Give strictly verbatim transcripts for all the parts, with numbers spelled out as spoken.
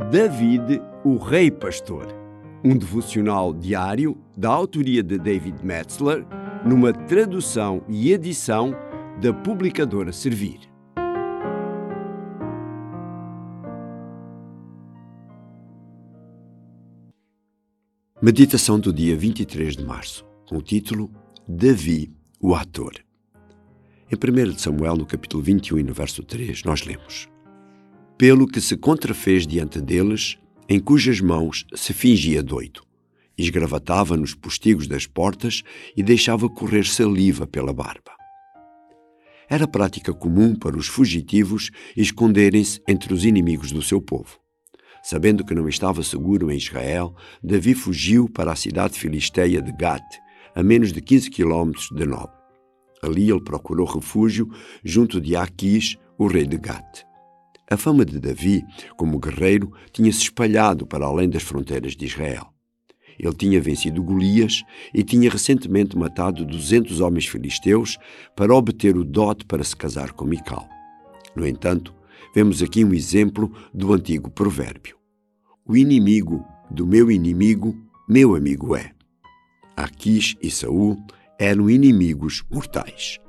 David, o Rei Pastor, um devocional diário da autoria de David Metzler, numa tradução e edição da publicadora Servir. Meditação do dia vinte e três de março, com o título Davi, o ator. Em primeiro de Samuel, no capítulo vinte e um e no verso três, nós lemos: Pelo que se contrafez diante deles, em cujas mãos se fingia doido, esgravatava nos postigos das portas e deixava correr saliva pela barba. Era prática comum para os fugitivos esconderem-se entre os inimigos do seu povo. Sabendo que não estava seguro em Israel, Davi fugiu para a cidade filisteia de Gat, a menos de quinze quilômetros de Nob. Ali ele procurou refúgio junto de Aquis, o rei de Gat. A fama de Davi, como guerreiro, tinha-se espalhado para além das fronteiras de Israel. Ele tinha vencido Golias e tinha recentemente matado duzentos homens filisteus para obter o dote para se casar com Mical. No entanto, vemos aqui um exemplo do antigo provérbio: o inimigo do meu inimigo, meu amigo é. Aquis e Saul eram inimigos mortais.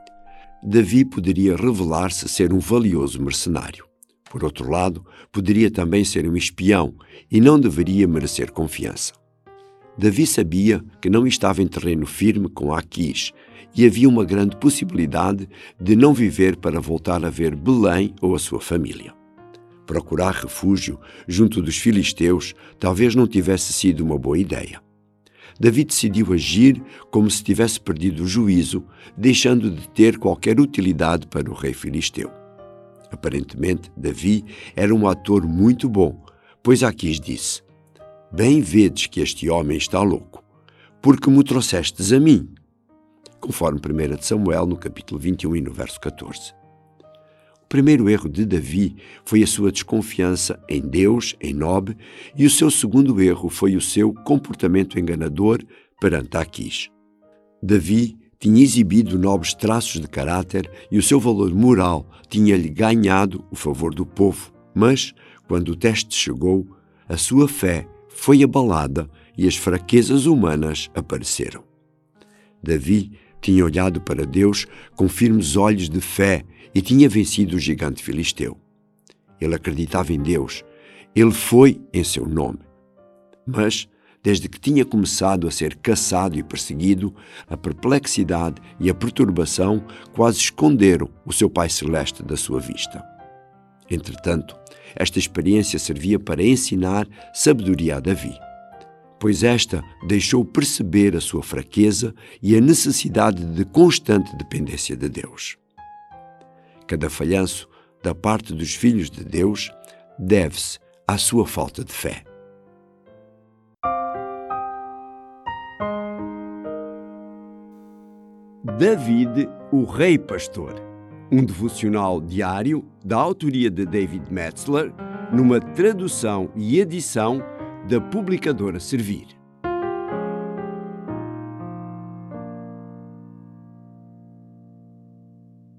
Davi poderia revelar-se ser um valioso mercenário. Por outro lado, poderia também ser um espião e não deveria merecer confiança. Davi sabia que não estava em terreno firme com Aquis e havia uma grande possibilidade de não viver para voltar a ver Belém ou a sua família. Procurar refúgio junto dos filisteus talvez não tivesse sido uma boa ideia. Davi decidiu agir como se tivesse perdido o juízo, deixando de ter qualquer utilidade para o rei filisteu. Aparentemente, Davi era um ator muito bom, pois Aquis disse: Bem vedes que este homem está louco, porque me trouxestes a mim. Conforme primeiro de Samuel, no capítulo vinte e um e no verso catorze. O primeiro erro de Davi foi a sua desconfiança em Deus, em Nob, e o seu segundo erro foi o seu comportamento enganador perante Aquis. Davi tinha exibido nobres traços de caráter e o seu valor moral tinha-lhe ganhado o favor do povo, mas, quando o teste chegou, a sua fé foi abalada e as fraquezas humanas apareceram. Davi tinha olhado para Deus com firmes olhos de fé e tinha vencido o gigante filisteu. Ele acreditava em Deus. Ele foi em seu nome. Mas, desde que tinha começado a ser caçado e perseguido, a perplexidade e a perturbação quase esconderam o seu Pai Celeste da sua vista. Entretanto, esta experiência servia para ensinar sabedoria a Davi, pois esta deixou perceber a sua fraqueza e a necessidade de constante dependência de Deus. Cada falhanço da parte dos filhos de Deus deve-se à sua falta de fé. David, o Rei Pastor, um devocional diário da autoria de David Metzler, numa tradução e edição da publicadora Servir.